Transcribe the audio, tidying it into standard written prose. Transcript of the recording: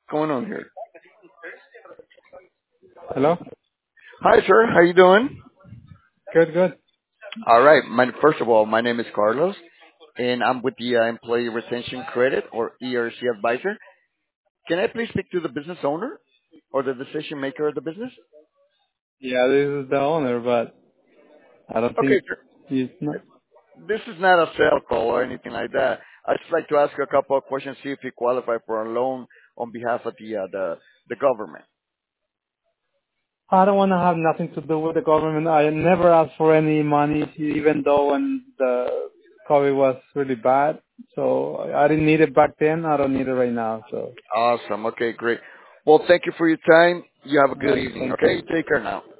Going on here? Hello? Hi, sir. How you doing? Good, good. All right. First of all, my name is Carlos, and I'm with the Employee Retention Credit or ERC advisor. Can I please speak to the business owner or the decision maker of the business? Yeah, this is the owner, but I don't Okay, think sir. he's not. This is not a sale call or anything like that. I'd just like to ask you a couple of questions, see if you qualify for a loan on behalf of the government. I don't want to have nothing to do with the government. I never asked for any money, even though when the COVID was really bad. So I didn't need it back then. I don't need it right now. So Awesome. Okay, great. Well, thank you for your time. You have a good evening. thank you. Okay, take care now.